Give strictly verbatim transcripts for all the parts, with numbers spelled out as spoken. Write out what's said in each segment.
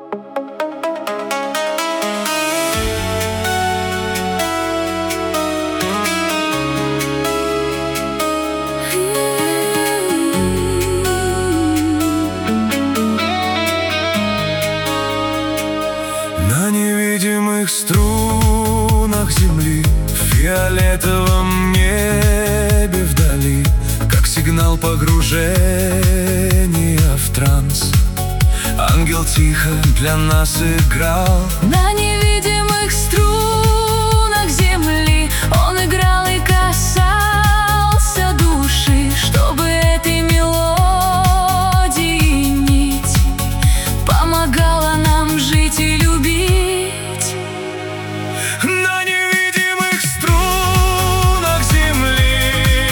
На невидимых струнах земли, в фиолетовом небе вдали, как сигнал погружения в транс, ангел тихо для нас играл. На невидимых струнах земли он играл и касался души, чтобы этой мелодии нить помогала нам жить и любить. На невидимых струнах земли,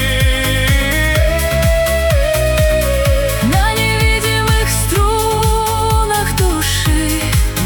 на невидимых струнах души,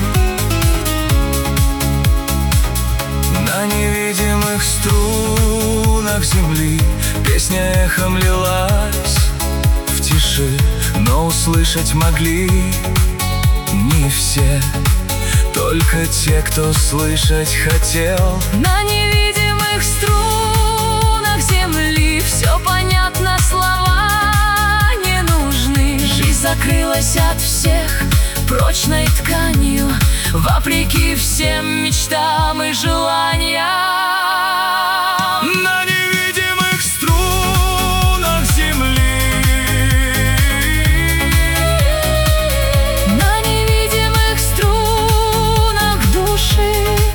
на невидимых струнах земли песня эхом лилась в тиши, но услышать могли не все, только те, кто слышать хотел. на невидимых струнах земли все понятно, слова не нужны. Жизнь закрылась от всех прочной тканью, вопреки всем мечтам и желаниям. На невидимых струнах земли, На невидимых струнах души,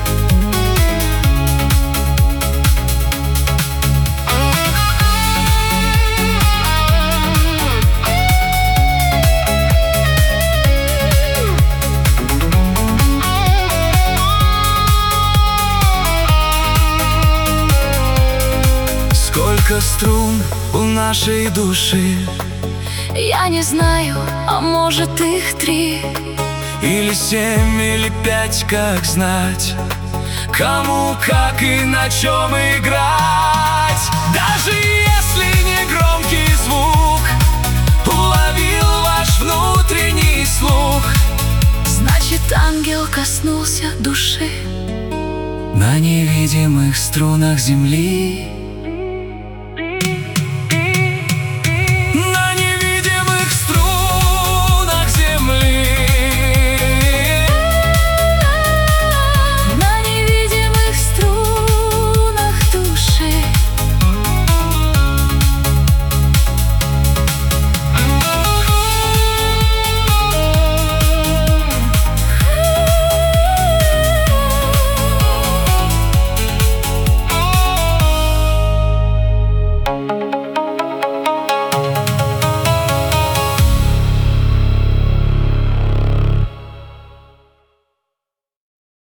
сколько струн у нашей души, я не знаю, а может их три. или семь, или пять, как знать, кому, как и на чем играть. Даже если не громкий звук уловил ваш внутренний слух, Значит, ангел коснулся души. на невидимых струнах земли.